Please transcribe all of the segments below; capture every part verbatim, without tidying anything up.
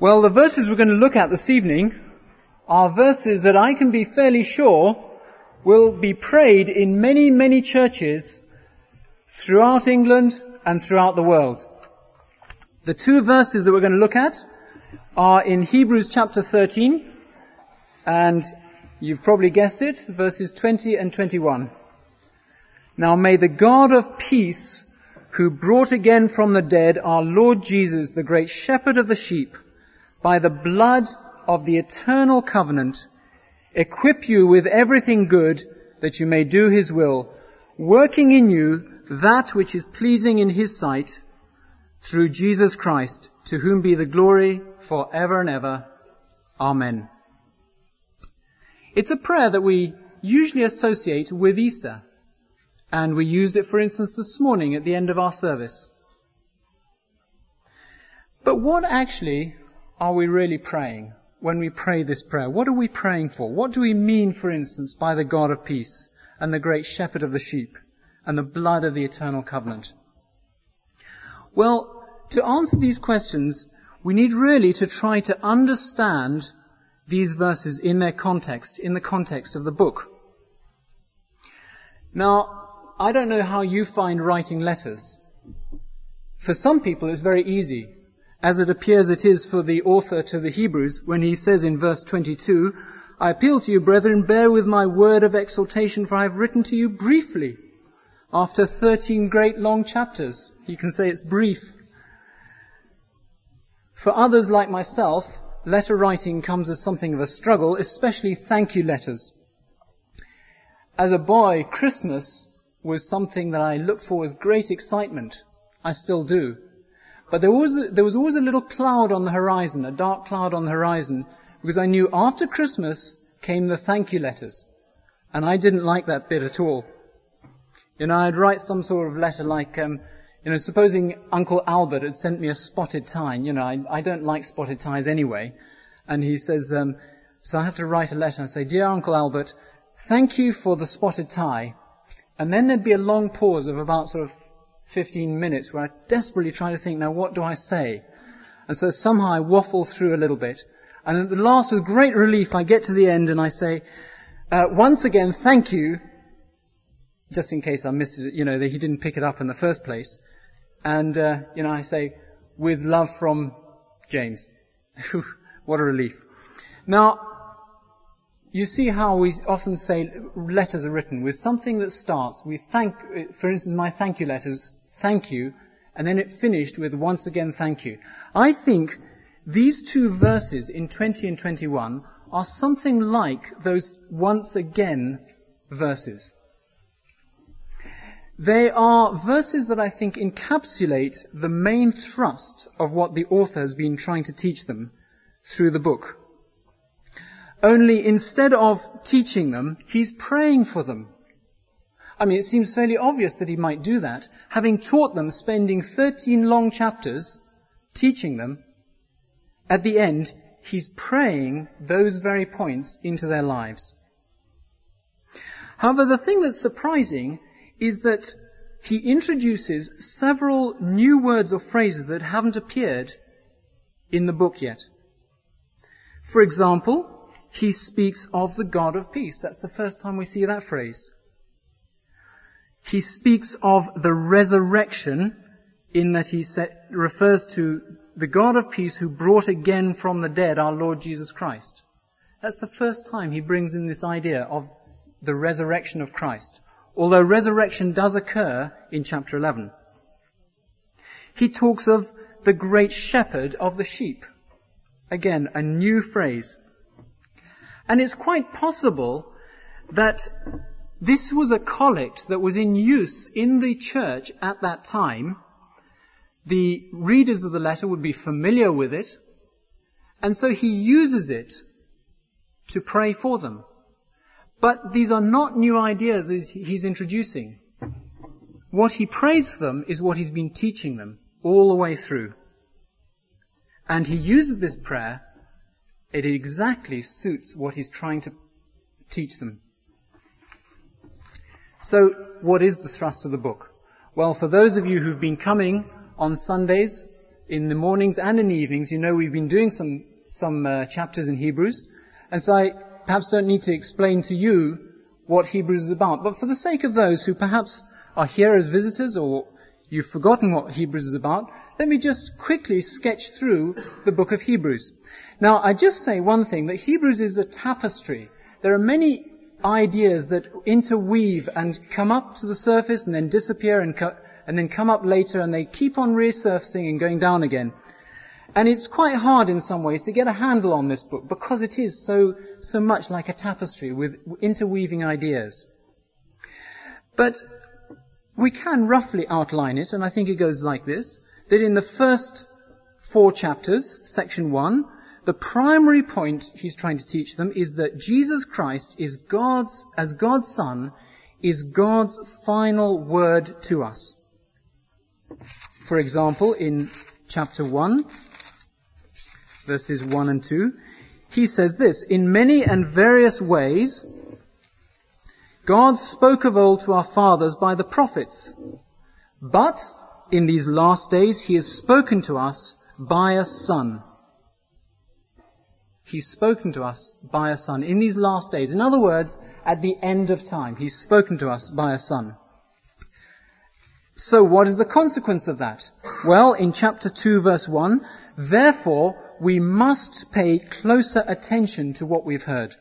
Well, the verses we're going to look at this evening are verses that I can be fairly sure will be prayed in many, many churches throughout England and throughout the world. The two verses that we're going to look at are in Hebrews chapter thirteen, and you've probably guessed it, verses twenty and twenty-one. Now may the God of peace, who brought again from the dead our Lord Jesus, the great shepherd of the sheep, by the blood of the eternal covenant, equip you with everything good that you may do his will, working in you that which is pleasing in his sight, through Jesus Christ, to whom be the glory for ever and ever. Amen. It's a prayer that we usually associate with Easter, and we used it, for instance, this morning at the end of our service. But what actually are we really praying when we pray this prayer? What are we praying for? What do we mean, for instance, by the God of peace and the great shepherd of the sheep and the blood of the eternal covenant? Well, to answer these questions, we need really to try to understand these verses in their context, in the context of the book. Now, I don't know how you find writing letters. For some people it's very easy, as it appears it is for the author to the Hebrews when he says in verse twenty-two, I appeal to you, brethren, bear with my word of exhortation, for I have written to you briefly. After thirteen great long chapters, you can say it's brief. For others like myself, letter writing comes as something of a struggle, especially thank you letters. As a boy, Christmas was something that I looked for with great excitement. I still do. But there was, there was always a little cloud on the horizon, a dark cloud on the horizon, because I knew after Christmas came the thank you letters. And I didn't like that bit at all. You know, I'd write some sort of letter like, um, you know, supposing Uncle Albert had sent me a spotted tie. You know, I, I don't like spotted ties anyway. And he says, um, so I have to write a letter and say, Dear Uncle Albert, thank you for the spotted tie. And then there'd be a long pause of about sort of fifteen minutes where I desperately try to think, now what do I say? And so somehow I waffle through a little bit. And at the last, with great relief, I get to the end and I say, uh, once again, thank you, just in case I missed it, you know, that he didn't pick it up in the first place. And, uh, you know, I say, with love from James. What a relief. Now, you see how we often say letters are written with something that starts, we thank, for instance, my thank you letters, thank you, and then it finished with once again thank you. I think these two verses in twenty and twenty-one are something like those once again verses. They are verses that I think encapsulate the main thrust of what the author has been trying to teach them through the book. Only instead of teaching them, he's praying for them. I mean, it seems fairly obvious that he might do that, having taught them, spending thirteen long chapters teaching them. At the end, he's praying those very points into their lives. However, the thing that's surprising is that he introduces several new words or phrases that haven't appeared in the book yet. For example, he speaks of the God of peace. That's the first time we see that phrase. He speaks of the resurrection in that he refers to the God of peace who brought again from the dead our Lord Jesus Christ. That's the first time he brings in this idea of the resurrection of Christ. Although resurrection does occur in chapter eleven. He talks of the great shepherd of the sheep. Again, a new phrase. And it's quite possible that this was a collect that was in use in the church at that time. The readers of the letter would be familiar with it, and so he uses it to pray for them. But these are not new ideas he's introducing. What he prays for them is what he's been teaching them all the way through. And he uses this prayer, it exactly suits what he's trying to teach them. So, what is the thrust of the book? Well, for those of you who've been coming on Sundays, in the mornings and in the evenings. You know, we've been doing some, some uh, chapters in Hebrews, and so I perhaps don't need to explain to you what Hebrews is about. But for the sake of those who perhaps are here as visitors, or you've forgotten what Hebrews is about, let me just quickly sketch through the book of Hebrews. Now, I just say one thing, that Hebrews is a tapestry. There are many ideas that interweave and come up to the surface and then disappear and, co- and then come up later, and they keep on resurfacing and going down again. And it's quite hard in some ways to get a handle on this book because it is so, so much like a tapestry with interweaving ideas. But we can roughly outline it, and I think it goes like this, that in the first four chapters, section one, the primary point he's trying to teach them is that Jesus Christ is God's, as God's Son, is God's final word to us. For example, in chapter one, verses one and two, he says this, "In many and various ways, God spoke of old to our fathers by the prophets, but in these last days he has spoken to us by a Son." He's spoken to us by a Son in these last days. In other words, at the end of time, he's spoken to us by a Son. So what is the consequence of that? Well, in chapter two, verse one, "Therefore we must pay closer attention to what we've heard,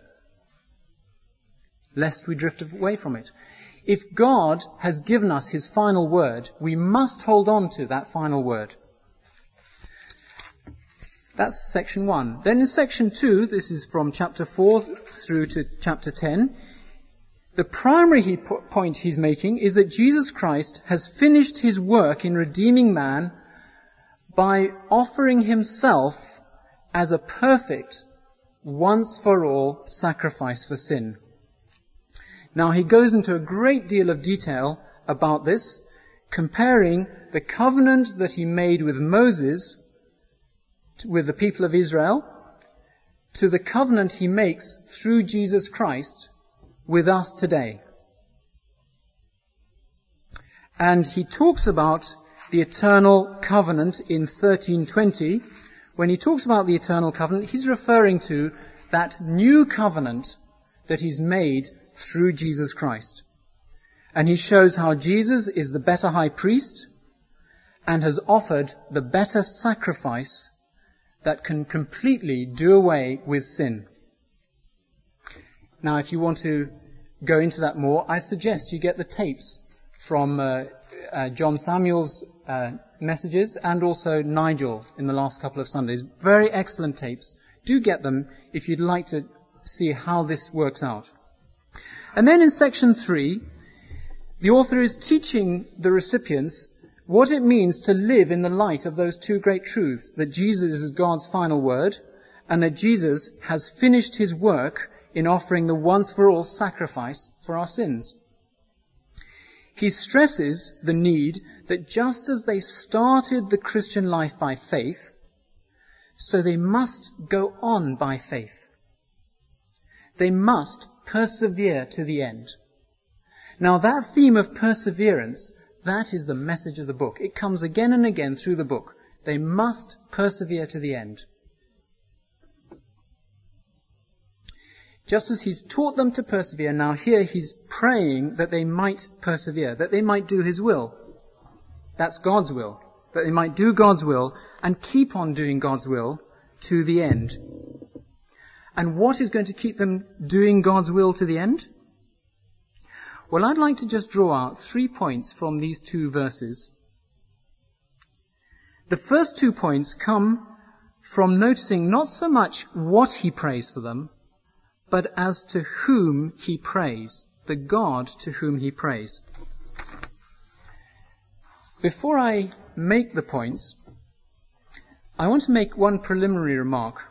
lest we drift away from it." If God has given us his final word, we must hold on to that final word. That's section one. Then in section two, this is from chapter four through to chapter ten, the primary he po- point he's making is that Jesus Christ has finished his work in redeeming man by offering himself as a perfect, once-for-all sacrifice for sin. Now he goes into a great deal of detail about this, comparing the covenant that he made with Moses, with the people of Israel, to the covenant he makes through Jesus Christ with us today. And he talks about the eternal covenant in thirteen twenty. When he talks about the eternal covenant, he's referring to that new covenant that he's made through Jesus Christ. And he shows how Jesus is the better high priest and has offered the better sacrifice that can completely do away with sin. Now, if you want to go into that more, I suggest you get the tapes from uh, uh, John Samuel's uh, messages and also Nigel in the last couple of Sundays. Very excellent tapes. Do get them if you'd like to see how this works out. And then in section three, the author is teaching the recipients what it means to live in the light of those two great truths, that Jesus is God's final word, and that Jesus has finished his work in offering the once-for-all sacrifice for our sins. He stresses the need that just as they started the Christian life by faith, so they must go on by faith. They must persevere to the end. Now that theme of perseverance, that is the message of the book. It comes again and again through the book. They must persevere to the end. Just as he's taught them to persevere, now here he's praying that they might persevere, that they might do his will. That's God's will. That they might do God's will and keep on doing God's will to the end. And what is going to keep them doing God's will to the end? Well, I'd like to just draw out three points from these two verses. The first two points come from noticing not so much what he prays for them, but as to whom he prays, the God to whom he prays. Before I make the points, I want to make one preliminary remark.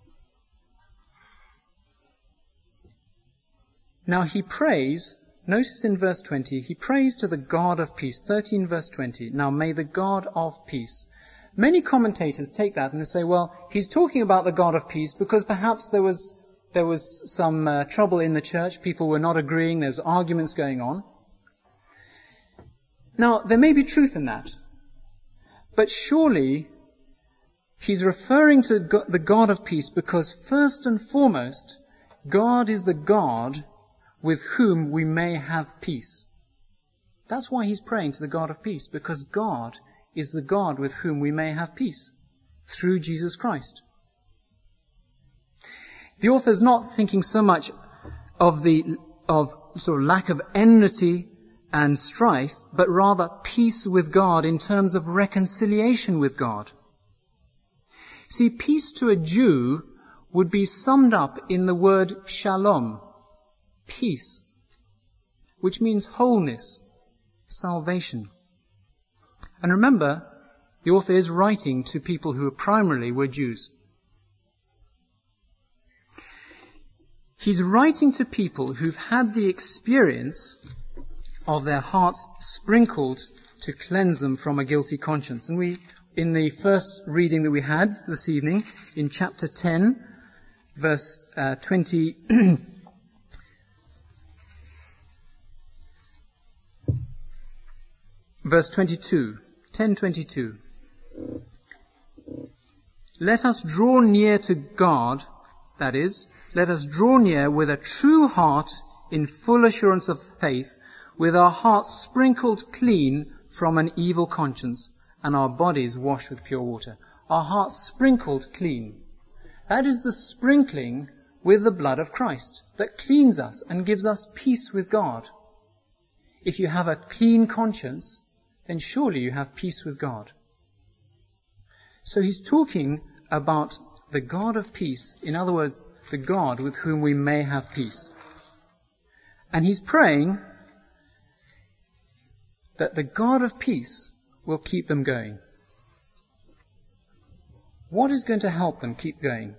Now he prays, notice in verse twenty, he prays to the God of peace. thirteen verse twenty. Now may the God of peace. Many commentators take that and they say, well, he's talking about the God of peace because perhaps there was there was some uh, trouble in the church. People were not agreeing. There's arguments going on. Now, there may be truth in that. But surely He's referring to the God of peace because first and foremost, God is the God with whom we may have peace. That's why he's praying to the God of peace, because God is the God with whom we may have peace through Jesus Christ. The author is not thinking so much of the of sort of lack of enmity and strife, but rather peace with God in terms of reconciliation with God. See, peace to a Jew would be summed up in the word shalom, peace, which means wholeness, salvation. And remember, the author is writing to people who primarily were Jews. He's writing to people who've had the experience of their hearts sprinkled to cleanse them from a guilty conscience. And we, in the first reading that we had this evening, in chapter ten, verse uh, twenty, verse twenty-two, ten twenty-two. Let us draw near to God, that is, let us draw near with a true heart in full assurance of faith, with our hearts sprinkled clean from an evil conscience and our bodies washed with pure water. Our hearts sprinkled clean. That is the sprinkling with the blood of Christ that cleans us and gives us peace with God. If you have a clean conscience, then surely you have peace with God. So he's talking about the God of peace, in other words, the God with whom we may have peace. And he's praying that the God of peace will keep them going. What is going to help them keep going?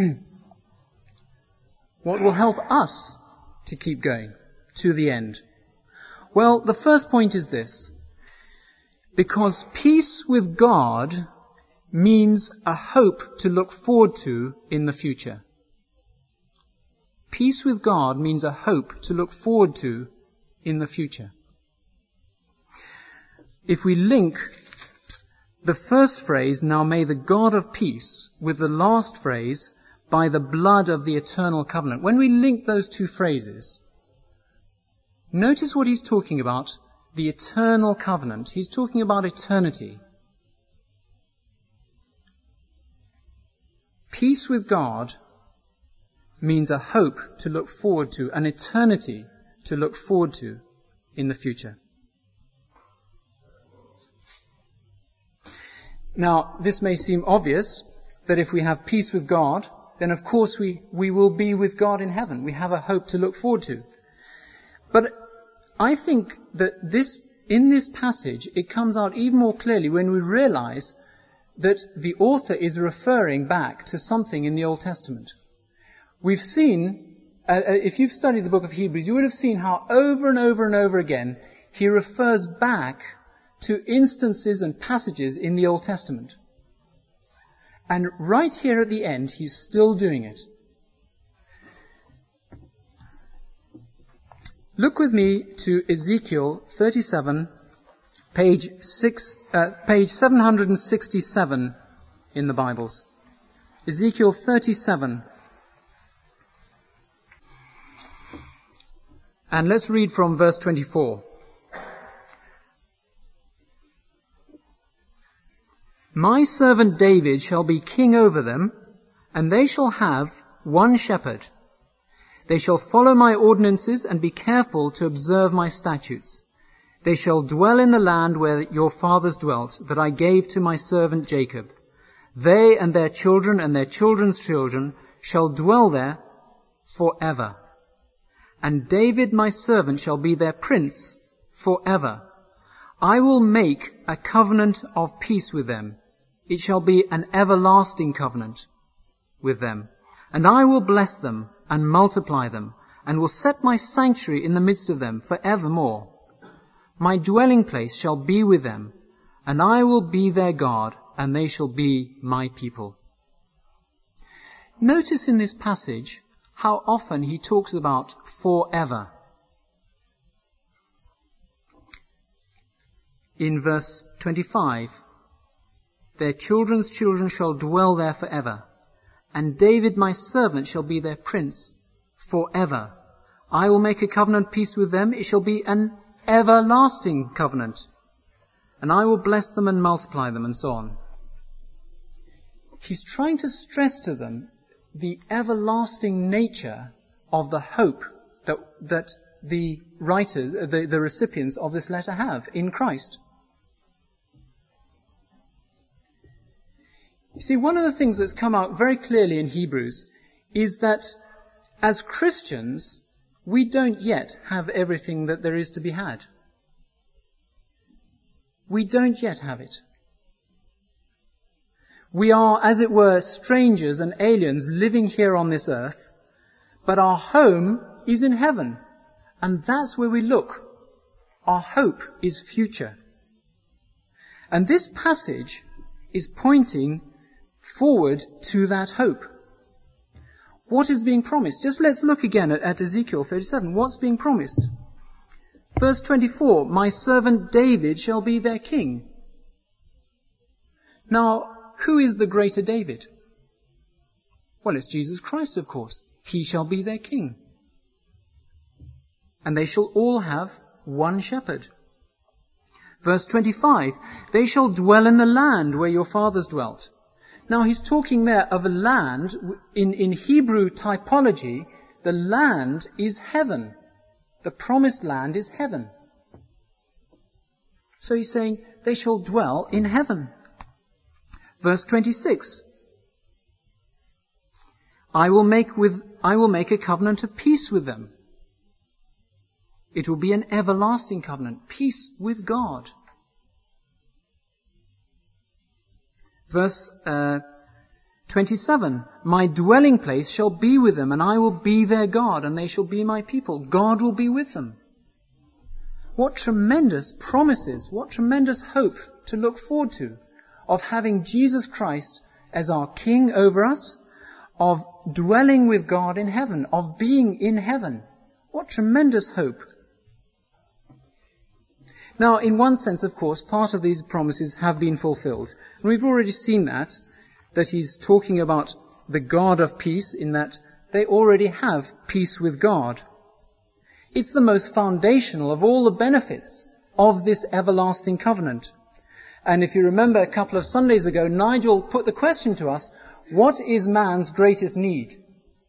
What will help us to keep going to the end? Well, the first point is this. Because peace with God means a hope to look forward to in the future. Peace with God means a hope to look forward to in the future. If we link the first phrase, now may the God of peace, with the last phrase, by the blood of the eternal covenant, when we link those two phrases, notice what he's talking about, the eternal covenant. He's talking about eternity. Peace with God means a hope to look forward to, an eternity to look forward to in the future. Now, this may seem obvious that if we have peace with God, then of course we, we will be with God in heaven. We have a hope to look forward to. But I think that this, in this passage, it comes out even more clearly when we realize that the author is referring back to something in the Old Testament. We've seen, uh, if you've studied the book of Hebrews, you would have seen how over and over and over again he refers back to instances and passages in the Old Testament. And right here at the end, he's still doing it. Look with me to Ezekiel thirty-seven, page six, uh, page seven hundred sixty-seven in the Bibles. Ezekiel thirty-seven. And let's read from verse twenty-four. My servant David shall be king over them, and they shall have one shepherd. They shall follow my ordinances and be careful to observe my statutes. They shall dwell in the land where your fathers dwelt, that I gave to my servant Jacob. They and their children and their children's children shall dwell there forever. And David my servant shall be their prince forever. I will make a covenant of peace with them. It shall be an everlasting covenant with them. And I will bless them and multiply them, and will set my sanctuary in the midst of them for evermore. My dwelling place shall be with them, and I will be their God, and they shall be my people. Notice in this passage how often he talks about forever. In verse twenty-five, Their children's children shall dwell there forever. And David my servant shall be their prince forever. I will make a covenant peace with them. It shall be an everlasting covenant. And I will bless them and multiply them, and so on. He's trying to stress to them the everlasting nature of the hope that, that the writers, the, the recipients of this letter have in Christ. You see, one of the things that's come out very clearly in Hebrews is that as Christians, we don't yet have everything that there is to be had. We don't yet have it. We are, as it were, strangers and aliens living here on this earth, but our home is in heaven. And that's where we look. Our hope is future. And this passage is pointing forward to that hope. What is being promised? Just let's look again at, at Ezekiel thirty-seven. What's being promised? Verse twenty-four, my servant David shall be their king. Now, who is the greater David? Well, it's Jesus Christ, of course. He shall be their king. And they shall all have one shepherd. Verse twenty-five, they shall dwell in the land where your fathers dwelt. Now he's talking there of a land. In, in Hebrew typology, the land is heaven. The promised land is heaven. So he's saying they shall dwell in heaven. Verse twenty-six, I will make with, I will make a covenant of peace with them. It will be an everlasting covenant, peace with God. Verse uh, twenty-seven, my dwelling place shall be with them, and I will be their God, and they shall be my people. God will be with them. What tremendous promises, what tremendous hope to look forward to, of having Jesus Christ as our King over us, of dwelling with God in heaven, of being in heaven. What tremendous hope. Now, in one sense, of course, part of these promises have been fulfilled. And we've already seen that, that he's talking about the God of peace, in that they already have peace with God. It's the most foundational of all the benefits of this everlasting covenant. And if you remember a couple of Sundays ago, Nigel put the question to us, what is man's greatest need?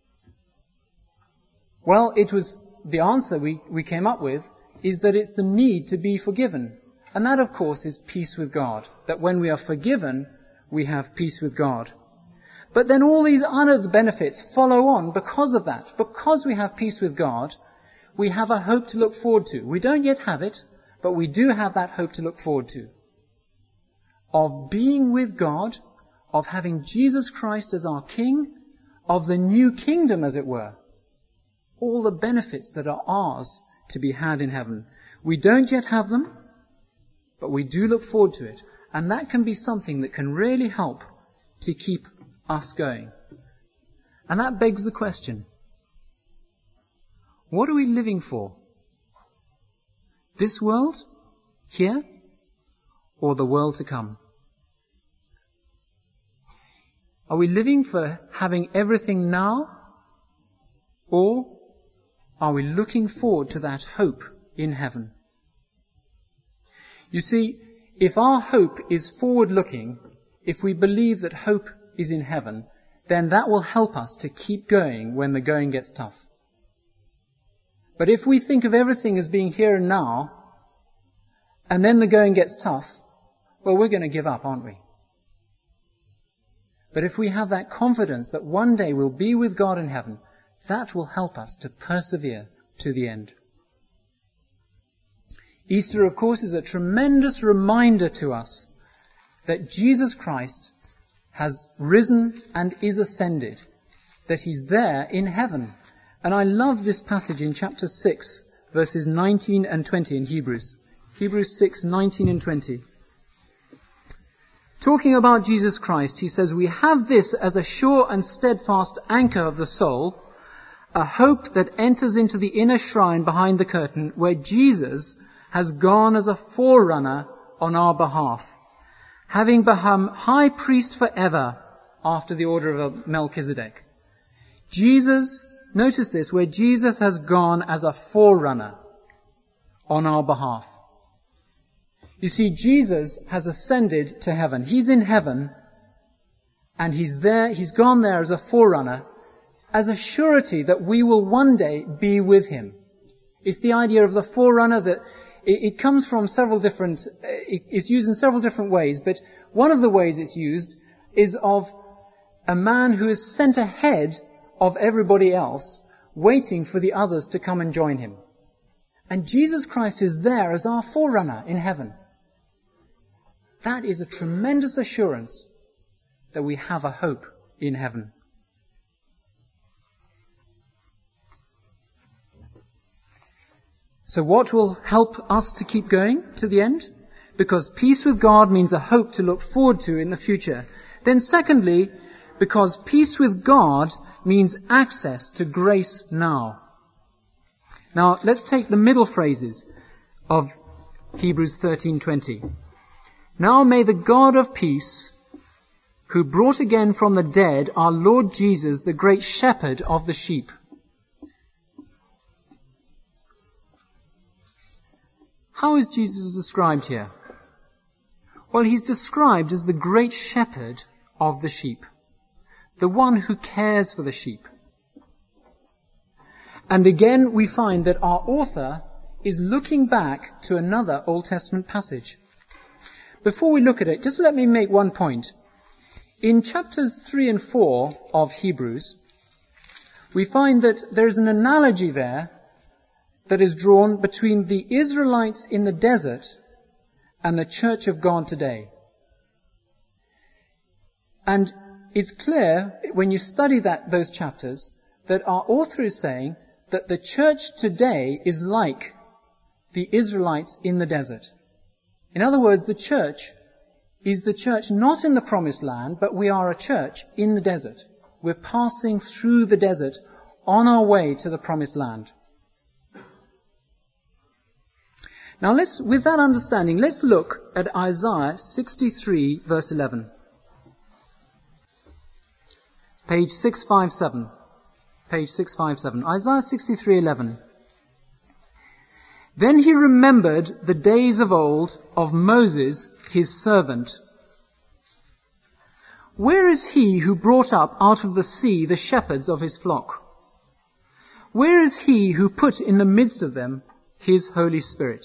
Well, it was the answer we, we came up with, is that it's the need to be forgiven. And that, of course, is peace with God. That when we are forgiven, we have peace with God. But then all these other benefits follow on because of that. Because we have peace with God, we have a hope to look forward to. We don't yet have it, but we do have that hope to look forward to. Of being with God, of having Jesus Christ as our King, of the new kingdom, as it were. All the benefits that are ours to be had in heaven. We don't yet have them, but we do look forward to it. And that can be something that can really help to keep us going. And that begs the question, what are we living for? This world, here, or the world to come? Are we living for having everything now, or are we looking forward to that hope in heaven? You see, if our hope is forward-looking, if we believe that hope is in heaven, then that will help us to keep going when the going gets tough. But if we think of everything as being here and now, and then the going gets tough, well, we're going to give up, aren't we? But if we have that confidence that one day we'll be with God in heaven, that will help us to persevere to the end. Easter, of course, is a tremendous reminder to us that Jesus Christ has risen and is ascended, that he's there in heaven. And I love this passage in chapter six, verses nineteen and twenty in Hebrews. Hebrews six, nineteen and twenty. Talking about Jesus Christ, he says, we have this as a sure and steadfast anchor of the soul, a hope that enters into the inner shrine behind the curtain, where Jesus has gone as a forerunner on our behalf, having become high priest forever after the order of Melchizedek. Jesus, notice this, where Jesus has gone as a forerunner on our behalf. You see, Jesus has ascended to heaven. He's in heaven, and he's there, he's gone there as a forerunner, as a surety that we will one day be with him. It's the idea of the forerunner that it, it comes from several different, it, it's used in several different ways, but one of the ways it's used is of a man who is sent ahead of everybody else, waiting for the others to come and join him. And Jesus Christ is there as our forerunner in heaven. That is a tremendous assurance that we have a hope in heaven. So what will help us to keep going to the end? Because peace with God means a hope to look forward to in the future. Then secondly, because peace with God means access to grace now. Now, let's take the middle phrases of Hebrews thirteen twenty. Now may the God of peace, who brought again from the dead our Lord Jesus, the great shepherd of the sheep. How is Jesus described here? Well, he's described as the great shepherd of the sheep, the one who cares for the sheep. And again, we find that our author is looking back to another Old Testament passage. Before we look at it, just let me make one point. In chapters three and four of Hebrews, we find that there is an analogy there that is drawn between the Israelites in the desert and the Church of God today. And it's clear when you study that those chapters that our author is saying that the church today is like the Israelites in the desert. In other words, the church is the church not in the promised land, but we are a church in the desert. We're passing through the desert on our way to the promised land. Now let's, with that understanding, let's look at Isaiah sixty-three verse eleven. Page six fifty-seven. Page six fifty-seven. Isaiah sixty-three eleven. Then he remembered the days of old of Moses, his servant. Where is he who brought up out of the sea the shepherds of his flock? Where is he who put in the midst of them his Holy Spirit?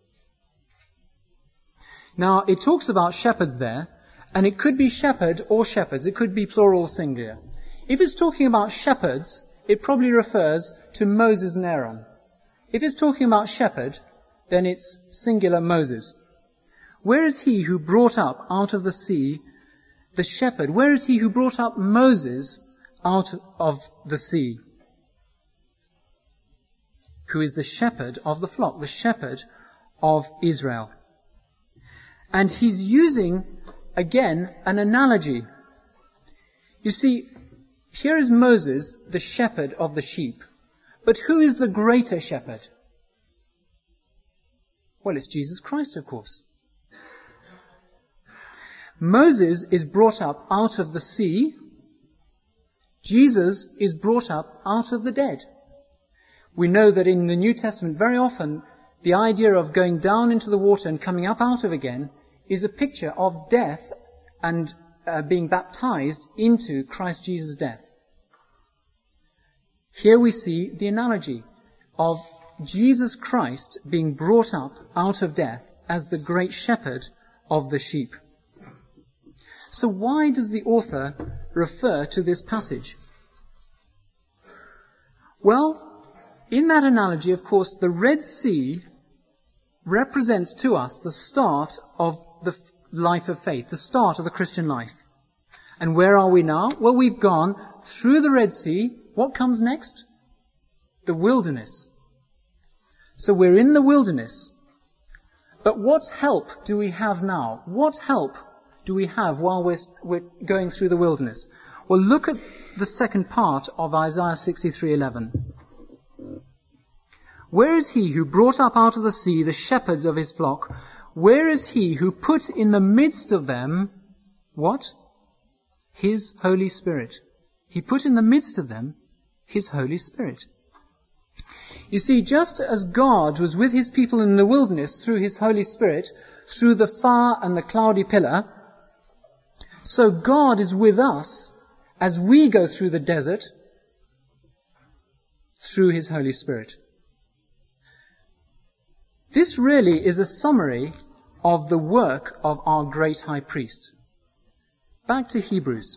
Now, it talks about shepherds there, and it could be shepherd or shepherds. It could be plural or singular. If it's talking about shepherds, it probably refers to Moses and Aaron. If it's talking about shepherd, then it's singular Moses. Where is he who brought up out of the sea the shepherd? Where is he who brought up Moses out of the sea? Who is the shepherd of the flock, the shepherd of Israel. And he's using, again, an analogy. You see, here is Moses, the shepherd of the sheep. But who is the greater shepherd? Well, it's Jesus Christ, of course. Moses is brought up out of the sea. Jesus is brought up out of the dead. We know that in the New Testament, very often, the idea of going down into the water and coming up out of again is a picture of death and uh, being baptized into Christ Jesus' death. Here we see the analogy of Jesus Christ being brought up out of death as the great shepherd of the sheep. So why does the author refer to this passage? Well, in that analogy, of course, the Red Sea represents to us the start of the life of faith, the start of the Christian life. And where are we now? Well, we've gone through the Red Sea. What comes next? The wilderness. So we're in the wilderness. But what help do we have now? What help do we have while we're, we're going through the wilderness? Well, look at the second part of Isaiah sixty-three eleven. Where is he who brought up out of the sea the shepherds of his flock? Where is he who put in the midst of them, what? His Holy Spirit. He put in the midst of them his Holy Spirit. You see, just as God was with his people in the wilderness through his Holy Spirit, through the fire and the cloudy pillar, so God is with us as we go through the desert through his Holy Spirit. This really is a summary of the work of our great high priest. Back to Hebrews.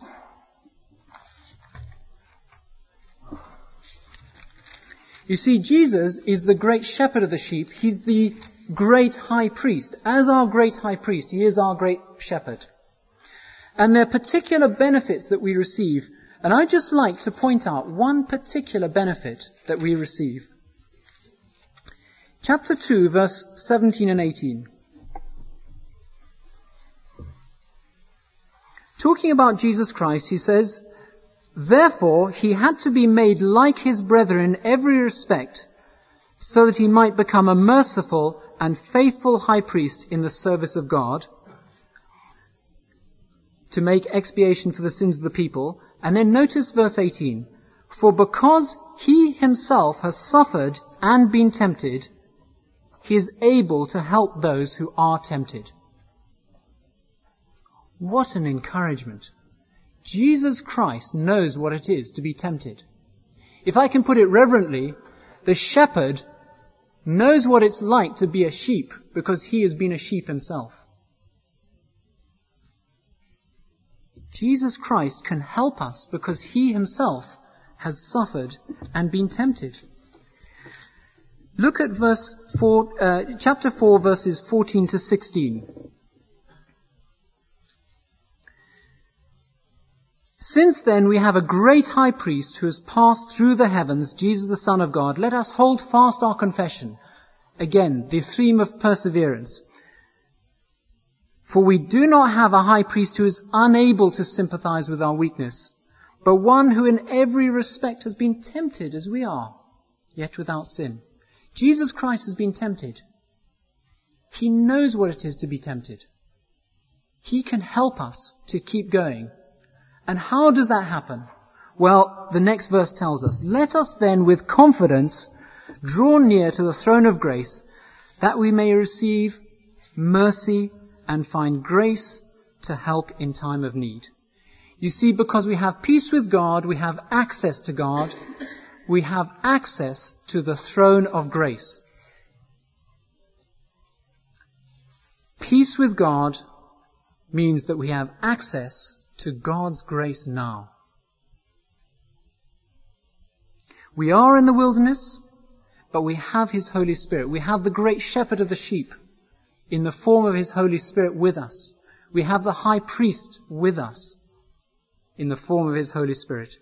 You see, Jesus is the great shepherd of the sheep. He's the great high priest. As our great high priest, he is our great shepherd. And there are particular benefits that we receive. And I'd just like to point out one particular benefit that we receive. Chapter two, verse seventeen and eighteen. Talking about Jesus Christ, he says, "Therefore he had to be made like his brethren in every respect, so that he might become a merciful and faithful high priest in the service of God, to make expiation for the sins of the people." And then notice verse eighteen. "For because he himself has suffered and been tempted, he is able to help those who are tempted." What an encouragement. Jesus Christ knows what it is to be tempted. If I can put it reverently, the shepherd knows what it's like to be a sheep because he has been a sheep himself. Jesus Christ can help us because he himself has suffered and been tempted. Look at verse four, uh, chapter four, verses fourteen to sixteen. "Since then we have a great high priest who has passed through the heavens, Jesus the Son of God, let us hold fast our confession." Again, the theme of perseverance. "For we do not have a high priest who is unable to sympathize with our weakness, but one who in every respect has been tempted as we are, yet without sin." Jesus Christ has been tempted. He knows what it is to be tempted. He can help us to keep going. And how does that happen? Well, the next verse tells us, "Let us then with confidence draw near to the throne of grace, that we may receive mercy and find grace to help in time of need." You see, because we have peace with God, we have access to God, we have access to the throne of grace. Peace with God means that we have access to God's grace now. We are in the wilderness, but we have his Holy Spirit. We have the great shepherd of the sheep in the form of his Holy Spirit with us. We have the high priest with us in the form of his Holy Spirit.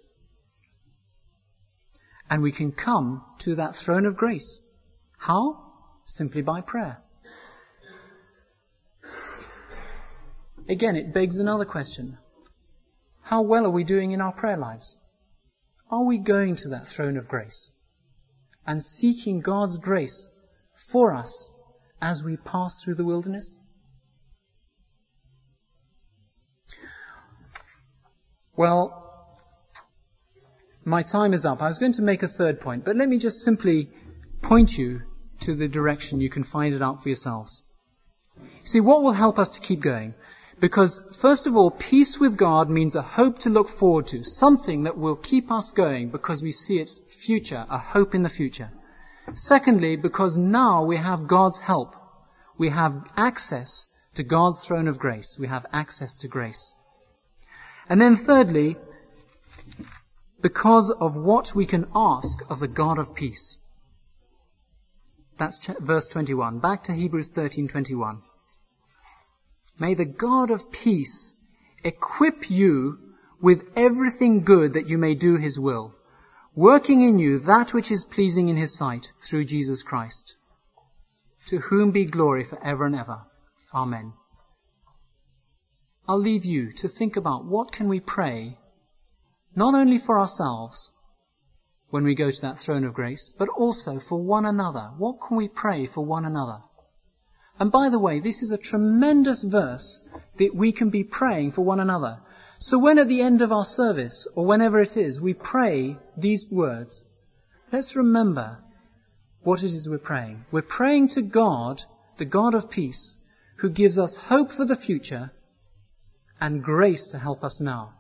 And we can come to that throne of grace. How? Simply by prayer. Again, it begs another question. How well are we doing in our prayer lives? Are we going to that throne of grace and seeking God's grace for us as we pass through the wilderness? Well, my time is up. I was going to make a third point, but let me just simply point you to the direction. You can find it out for yourselves. See, what will help us to keep going? Because, first of all, peace with God means a hope to look forward to, something that will keep us going because we see its future, a hope in the future. Secondly, because now we have God's help. We have access to God's throne of grace. We have access to grace. And then thirdly, because of what we can ask of the God of peace. That's ch- verse twenty-one. Back to Hebrews thirteen twenty-one. "May the God of peace equip you with everything good that you may do his will, working in you that which is pleasing in his sight through Jesus Christ, to whom be glory forever and ever. Amen." I'll leave you to think about what can we pray, not only for ourselves when we go to that throne of grace, but also for one another. What can we pray for one another? And by the way, this is a tremendous verse that we can be praying for one another. So when at the end of our service, or whenever it is, we pray these words, let's remember what it is we're praying. We're praying to God, the God of peace, who gives us hope for the future and grace to help us now.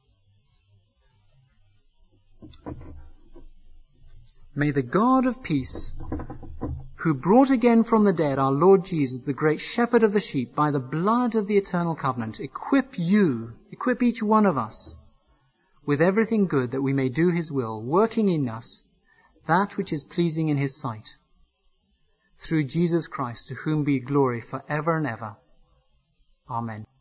May the God of peace, who brought again from the dead our Lord Jesus, the great shepherd of the sheep, by the blood of the eternal covenant, equip you, equip each one of us with everything good that we may do his will, working in us that which is pleasing in his sight. Through Jesus Christ, to whom be glory for ever and ever. Amen.